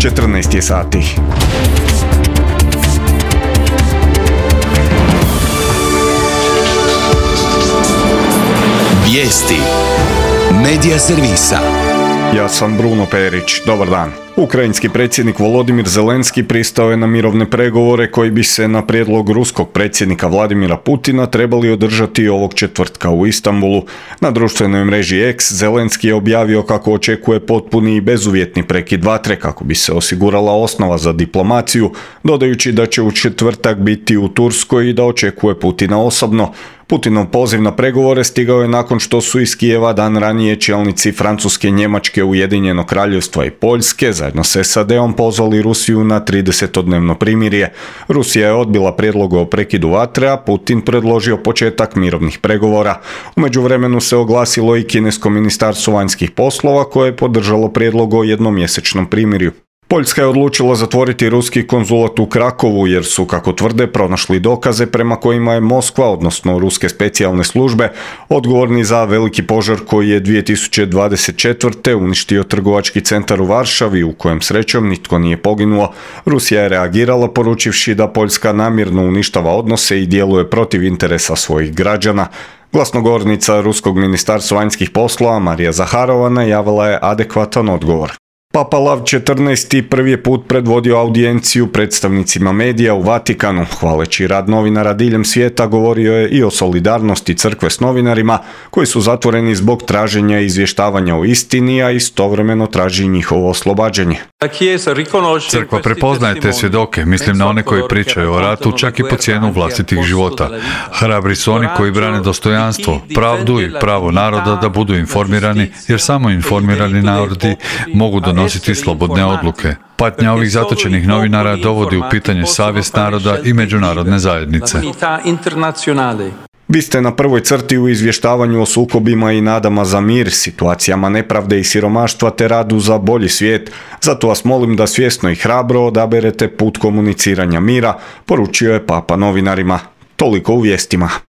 14 je sati. Vijesti Medija servisa. Ja sam Bruno Perić. Dobar dan. Ukrajinski predsjednik Volodimir Zelenski pristao je na mirovne pregovore koji bi se na prijedlog ruskog predsjednika Vladimira Putina trebali održati ovog četvrtka u Istanbulu. Na društvenoj mreži X Zelenski je objavio kako očekuje potpuni i bezuvjetni prekid vatre kako bi se osigurala osnova za diplomaciju, dodajući da će u četvrtak biti u Turskoj i da očekuje Putina osobno. Putinov poziv na pregovore stigao je nakon što su iz Kijeva dan ranije čelnici Francuske, Njemačke, Ujedinjenog Kraljevstva i Poljske zajedno s SAD-om pozvali Rusiju na 30-dnevno primirje. Rusija je odbila prijedlog o prekidu vatre, a Putin predložio početak mirovnih pregovora. U međuvremenu se oglasilo i kinesko ministarstvo vanjskih poslova koje je podržalo prijedlog o jednomjesečnom primirju. Poljska je odlučila zatvoriti ruski konzulat u Krakovu jer su, kako tvrde, pronašli dokaze prema kojima je Moskva, odnosno ruske specijalne službe, odgovorni za veliki požar koji je 2024. uništio trgovački centar u Varšavi u kojem srećom nitko nije poginuo. Rusija je reagirala poručivši da Poljska namjerno uništava odnose i djeluje protiv interesa svojih građana. Glasnogovornica Ruskog ministarstva vanjskih poslova Marija Zaharova najavila je adekvatan odgovor. Papa Lav XIV. Prvi je put predvodio audijenciju predstavnicima medija u Vatikanu. Hvaleći rad novinara diljem svijeta govorio je i o solidarnosti crkve s novinarima koji su zatvoreni zbog traženja i izvještavanja o istini, a istovremeno traži njihovo oslobađanje. Crkva prepoznaje te svjedoke, mislim na one koji pričaju o ratu čak i po cijenu vlastitih života. Hrabri su oni koji brane dostojanstvo, pravdu i pravo naroda da budu informirani, jer samo informirani narodi mogu donositi slobodne odluke. Patnja ovih zatočenih novinara dovodi u pitanje savjest naroda i međunarodne zajednice. Vi ste na prvoj crti u izvještavanju o sukobima i nadama za mir, situacijama nepravde i siromaštva te radu za bolji svijet. Zato vas molim da svjesno i hrabro odaberete put komuniciranja mira, poručio je Papa novinarima. Toliko u vijestima.